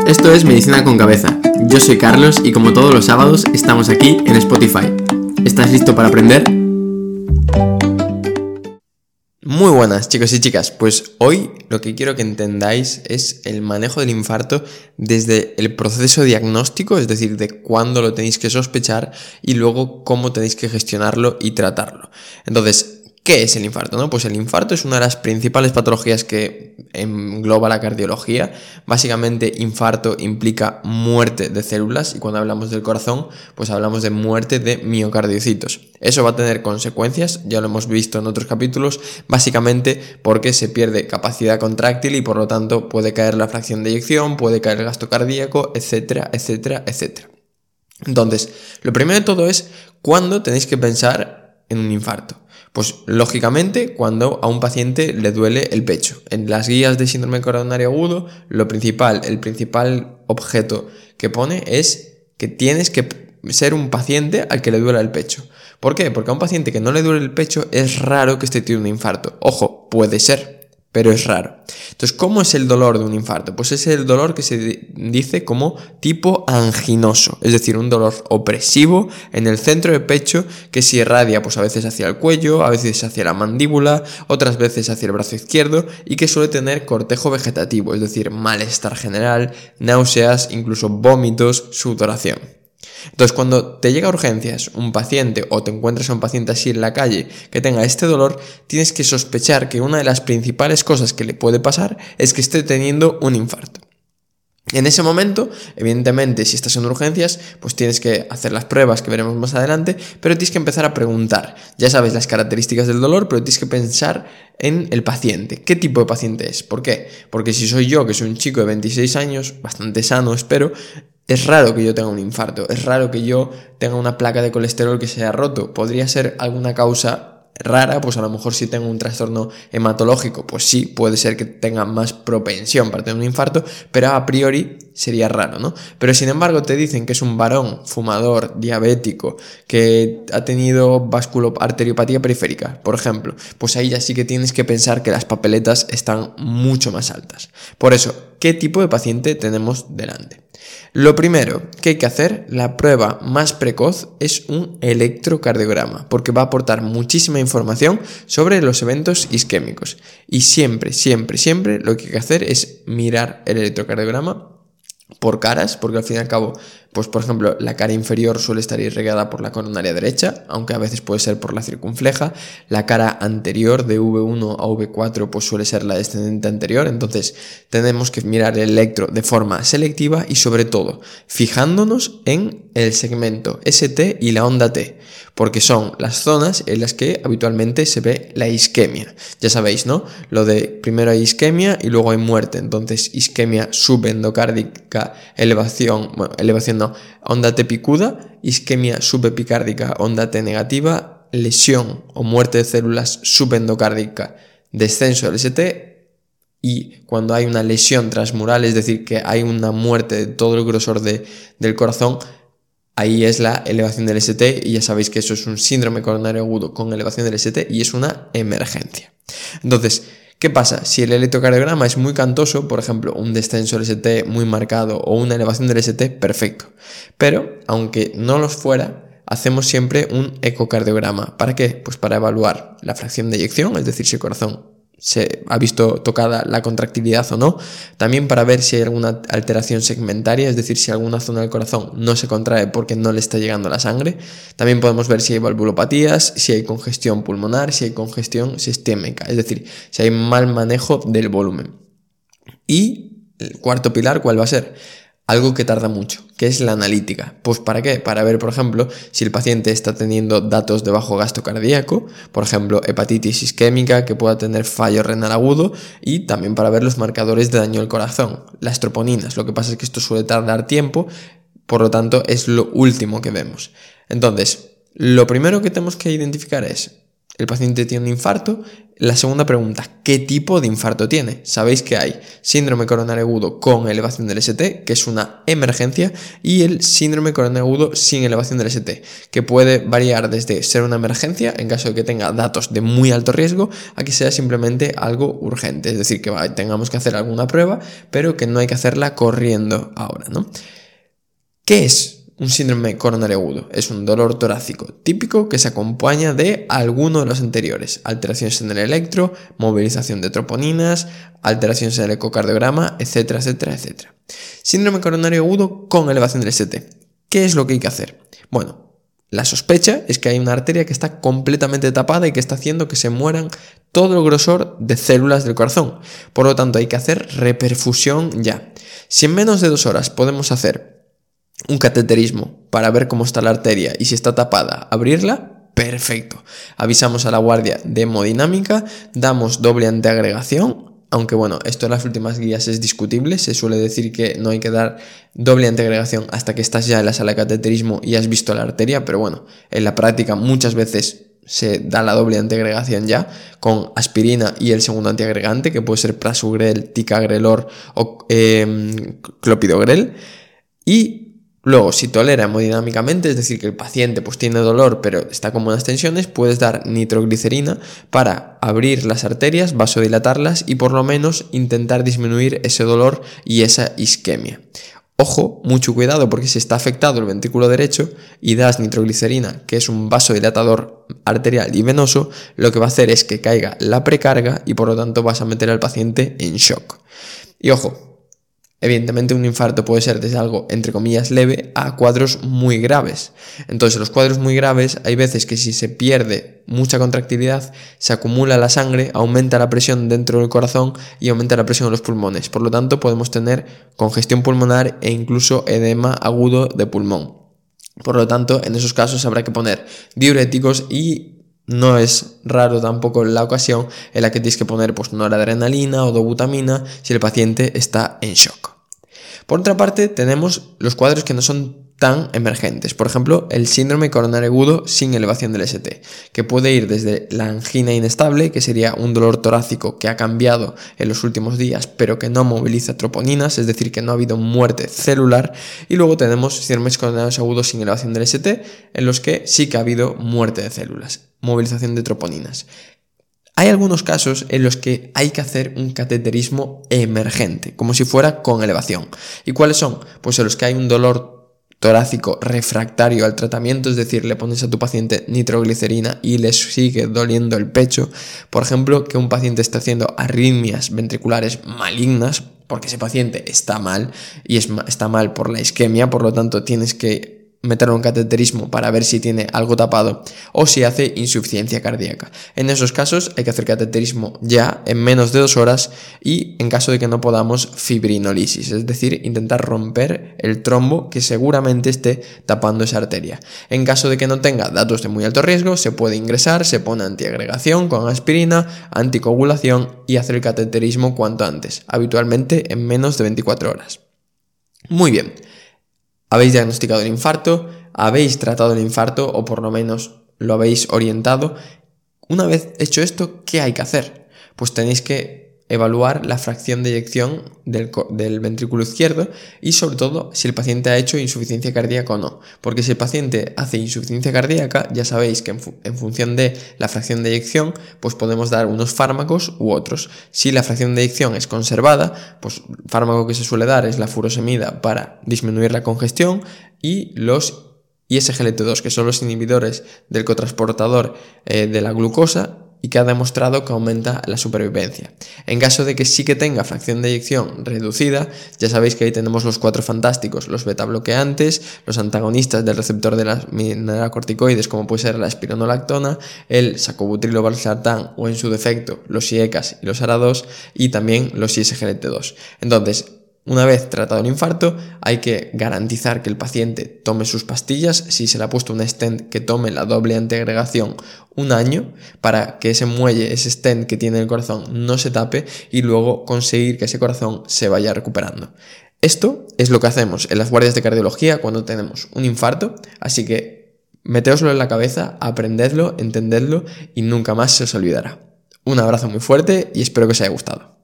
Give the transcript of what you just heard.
Esto es Medicina con Cabeza. Yo soy Carlos y como todos los sábados estamos aquí en Spotify. ¿Estás listo para aprender? Muy buenas chicos y chicas, pues hoy lo que quiero que entendáis es el manejo del infarto desde el proceso diagnóstico, es decir, de cuándo lo tenéis que sospechar y luego cómo tenéis que gestionarlo y tratarlo. Entonces, ¿qué es el infarto? Pues el infarto es una de las principales patologías que engloba la cardiología. Básicamente, infarto implica muerte de células y cuando hablamos del corazón, pues hablamos de muerte de miocardiocitos. Eso va a tener consecuencias, ya lo hemos visto en otros capítulos, básicamente porque se pierde capacidad contráctil y por lo tanto puede caer la fracción de eyección, puede caer el gasto cardíaco, etcétera, etcétera, etcétera. Entonces, lo primero de todo es cuándo tenéis que pensar en un infarto. Pues lógicamente cuando a un paciente le duele el pecho. En las guías de síndrome coronario agudo, el principal objeto que pone es que tienes que ser un paciente al que le duela el pecho. ¿Por qué? Porque a un paciente que no le duele el pecho es raro que esté teniendo un infarto. Ojo, puede ser, pero es raro. Entonces, ¿cómo es el dolor de un infarto? Pues es el dolor que se dice como tipo anginoso, es decir, un dolor opresivo en el centro del pecho que se irradia pues a veces hacia el cuello, a veces hacia la mandíbula, otras veces hacia el brazo izquierdo y que suele tener cortejo vegetativo, es decir, malestar general, náuseas, incluso vómitos, sudoración. Entonces, cuando te llega a urgencias un paciente o te encuentras a un paciente así en la calle que tenga este dolor, tienes que sospechar que una de las principales cosas que le puede pasar es que esté teniendo un infarto. En ese momento, evidentemente, si estás en urgencias, pues tienes que hacer las pruebas que veremos más adelante, pero tienes que empezar a preguntar. Ya sabes las características del dolor, pero tienes que pensar en el paciente. ¿Qué tipo de paciente es? ¿Por qué? Porque si soy yo, que soy un chico de 26 años, bastante sano, espero, es raro que yo tenga un infarto, es raro que yo tenga una placa de colesterol que se haya roto. Podría ser alguna causa rara, pues a lo mejor si tengo un trastorno hematológico, pues sí, puede ser que tenga más propensión para tener un infarto, pero a priori sería raro, ¿no? Pero sin embargo te dicen que es un varón fumador, diabético, que ha tenido arteriopatía periférica, por ejemplo, pues ahí ya sí que tienes que pensar que las papeletas están mucho más altas. Por eso, ¿qué tipo de paciente tenemos delante? Lo primero que hay que hacer, la prueba más precoz, es un electrocardiograma, porque va a aportar muchísima información sobre los eventos isquémicos. Y siempre lo que hay que hacer es mirar el electrocardiograma por caras, porque al fin y al cabo, pues por ejemplo, la cara inferior suele estar irrigada por la coronaria derecha, aunque a veces puede ser por la circunfleja. La cara anterior de V1 a V4 pues suele ser la descendente anterior, entonces tenemos que mirar el electro de forma selectiva y sobre todo fijándonos en el segmento ST y la onda T, porque son las zonas en las que habitualmente se ve la isquemia. Ya sabéis, ¿no? Lo de primero hay isquemia y luego hay muerte, entonces isquemia subendocárdica, onda T picuda, isquemia subepicárdica, onda T negativa, lesión o muerte de células subendocárdica, descenso del ST, y cuando hay una lesión transmural, es decir, que hay una muerte de todo el grosor del corazón, ahí es la elevación del ST y ya sabéis que eso es un síndrome coronario agudo con elevación del ST y es una emergencia. Entonces, ¿qué pasa? Si el electrocardiograma es muy cantoso, por ejemplo, un descenso del ST muy marcado o una elevación del ST, perfecto. Pero, aunque no los fuera, hacemos siempre un ecocardiograma. ¿Para qué? Pues para evaluar la fracción de eyección, es decir, si el corazón se ha visto tocada la contractilidad o no, también para ver si hay alguna alteración segmentaria, es decir, si alguna zona del corazón no se contrae porque no le está llegando la sangre. También podemos ver si hay valvulopatías, si hay congestión pulmonar, si hay congestión sistémica, es decir, si hay mal manejo del volumen. Y el cuarto pilar, ¿cuál va a ser? Algo que tarda mucho, que es la analítica. Pues ¿para qué? Para ver, por ejemplo, si el paciente está teniendo datos de bajo gasto cardíaco, por ejemplo, hepatitis isquémica, que pueda tener fallo renal agudo, y también para ver los marcadores de daño al corazón, las troponinas. Lo que pasa es que esto suele tardar tiempo, por lo tanto es lo último que vemos. Entonces, lo primero que tenemos que identificar es el paciente tiene un infarto. La segunda pregunta, ¿qué tipo de infarto tiene? Sabéis que hay síndrome coronario agudo con elevación del ST, que es una emergencia, y el síndrome coronario agudo sin elevación del ST, que puede variar desde ser una emergencia, en caso de que tenga datos de muy alto riesgo, a que sea simplemente algo urgente, es decir, que tengamos que hacer alguna prueba, pero que no hay que hacerla corriendo ahora, ¿no? ¿Qué es un síndrome coronario agudo? Es un dolor torácico típico que se acompaña de alguno de los anteriores: alteraciones en el electro, movilización de troponinas, alteraciones en el ecocardiograma, etcétera, etcétera, etcétera. Síndrome coronario agudo con elevación del ST. ¿Qué es lo que hay que hacer? Bueno, la sospecha es que hay una arteria que está completamente tapada y que está haciendo que se mueran todo el grosor de células del corazón. Por lo tanto, hay que hacer reperfusión ya. Si en menos de 2 horas podemos hacer un cateterismo para ver cómo está la arteria y si está tapada, abrirla, perfecto. Avisamos a la guardia de hemodinámica, damos doble antiagregación, aunque bueno, esto en las últimas guías es discutible, se suele decir que no hay que dar doble antiagregación hasta que estás ya en la sala de cateterismo y has visto la arteria, pero bueno, en la práctica muchas veces se da la doble antiagregación ya, con aspirina y el segundo antiagregante, que puede ser prasugrel, ticagrelor o clopidogrel. Y luego, si tolera hemodinámicamente, es decir, que el paciente pues tiene dolor pero está con buenas tensiones, puedes dar nitroglicerina para abrir las arterias, vasodilatarlas y por lo menos intentar disminuir ese dolor y esa isquemia. Ojo, mucho cuidado, porque si está afectado el ventrículo derecho y das nitroglicerina, que es un vasodilatador arterial y venoso, lo que va a hacer es que caiga la precarga y por lo tanto vas a meter al paciente en shock. Y ojo, evidentemente un infarto puede ser desde algo entre comillas leve a cuadros muy graves. Entonces los cuadros muy graves hay veces que si se pierde mucha contractilidad, se acumula la sangre, aumenta la presión dentro del corazón y aumenta la presión en los pulmones. Por lo tanto podemos tener congestión pulmonar e incluso edema agudo de pulmón. Por lo tanto, en esos casos habrá que poner diuréticos y no es raro tampoco la ocasión en la que tienes que poner pues noradrenalina o dobutamina si el paciente está en shock. Por otra parte, tenemos los cuadros que no son tan emergentes. Por ejemplo, el síndrome coronario agudo sin elevación del ST, que puede ir desde la angina inestable, que sería un dolor torácico que ha cambiado en los últimos días, pero que no moviliza troponinas, es decir, que no ha habido muerte celular. Y luego tenemos síndromes coronarios agudos sin elevación del ST, en los que sí que ha habido muerte de células, movilización de troponinas. Hay algunos casos en los que hay que hacer un cateterismo emergente, como si fuera con elevación. ¿Y cuáles son? Pues en los que hay un dolor torácico refractario al tratamiento, es decir, le pones a tu paciente nitroglicerina y le sigue doliendo el pecho. Por ejemplo, que un paciente está haciendo arritmias ventriculares malignas, porque ese paciente está mal y está mal por la isquemia, por lo tanto tienes que meterlo en cateterismo para ver si tiene algo tapado o si hace insuficiencia cardíaca. En esos casos hay que hacer cateterismo ya en menos de 2 horas y en caso de que no podamos fibrinolisis, es decir, intentar romper el trombo que seguramente esté tapando esa arteria. En caso de que no tenga datos de muy alto riesgo, se puede ingresar, se pone antiagregación con aspirina, anticoagulación y hacer el cateterismo cuanto antes, habitualmente en menos de 24 horas. Muy bien. Habéis diagnosticado el infarto, habéis tratado el infarto o por lo menos lo habéis orientado. Una vez hecho esto, ¿qué hay que hacer? Pues tenéis que evaluar la fracción de eyección del ventrículo izquierdo y sobre todo si el paciente ha hecho insuficiencia cardíaca o no. Porque si el paciente hace insuficiencia cardíaca, ya sabéis que en función de la fracción de eyección, pues podemos dar unos fármacos u otros. Si la fracción de eyección es conservada, pues el fármaco que se suele dar es la furosemida para disminuir la congestión y los ISGLT2, que son los inhibidores del cotransportador de la glucosa, y que ha demostrado que aumenta la supervivencia. En caso de que sí que tenga fracción de eyección reducida, ya sabéis que ahí tenemos los 4 fantásticos, los beta bloqueantes, los antagonistas del receptor de las mineralocorticoides, como puede ser la espironolactona, el sacubitrilo valsartán o en su defecto los IECAS y los ARA2 y también los ISGLT2. Entonces, una vez tratado el infarto, hay que garantizar que el paciente tome sus pastillas. Si se le ha puesto un stent, que tome la doble antiagregación 1 año para que ese muelle, ese stent que tiene el corazón no se tape y luego conseguir que ese corazón se vaya recuperando. Esto es lo que hacemos en las guardias de cardiología cuando tenemos un infarto, así que Meteoslo en la cabeza, aprendedlo, entendedlo y nunca más se os olvidará. Un abrazo muy fuerte y espero que os haya gustado.